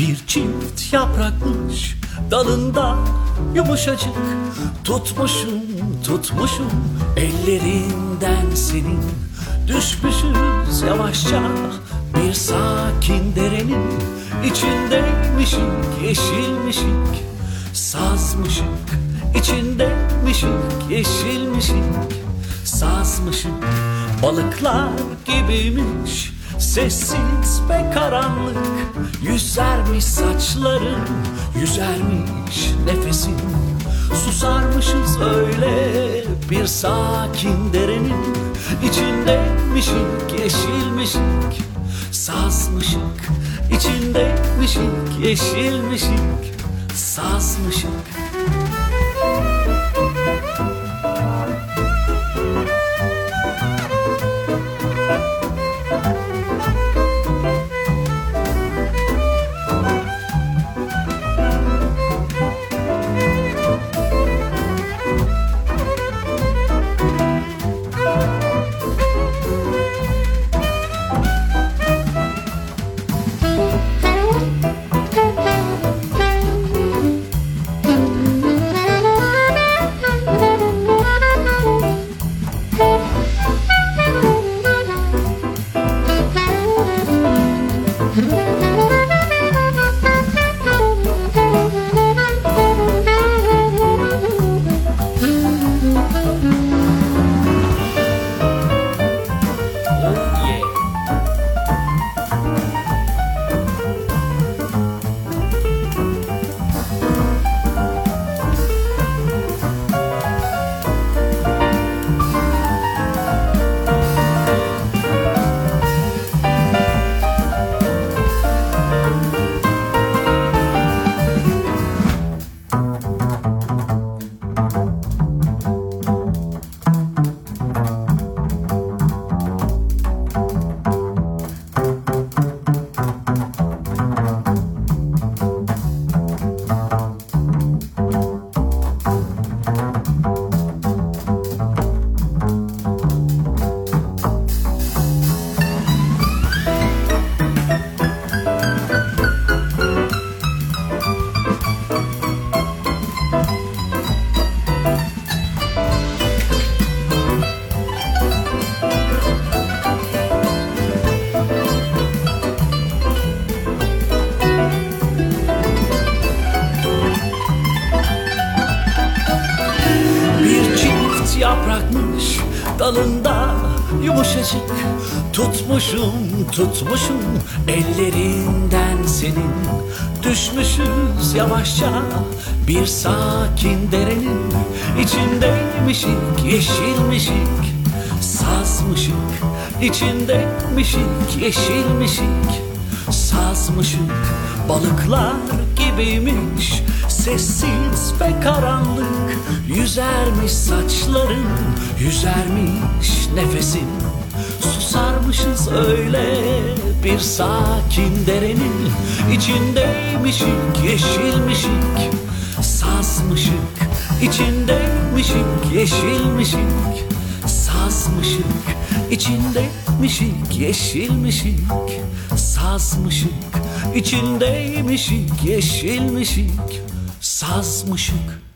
Bir çift yaprakmış dalında yumuşacık, tutmuşum tutmuşum ellerinden senin. Düşmüşüz yavaşça bir sakin derenin içindeymişik, yeşilmişik, sazmışık. İçindeymişik, yeşilmişik, sazmışık. Balıklar gibiymiş, sessiz ve karanlık. Yüzermiş saçların, yüzermiş nefesin. Susarmışız öyle bir sakin derenin içindeymişik, yeşilmişik, sazmışık. İçindeymişik, yeşilmişik, sazmışık. Yaprakmış dalında yumuşacık, tutmuşum tutmuşum ellerinden senin. Düşmüşüz yavaşça bir sakin derenin içindeymişik, yeşilmişik, sazmışık. İçindeymişik, yeşilmişik, sazmışık. Balıklar gibiymiş, sessiz ve karanlık. Yüzermiş saçların, yüzermiş nefesin. Susarmışız öyle bir sakin derenin içindeymişik, yeşilmişik, sazmışık. İçindeymişik, yeşilmişik, sazmışık. İçindeymişik, yeşilmişik, sazmışık. İçindeymişik, yeşilmişik, sazmışık.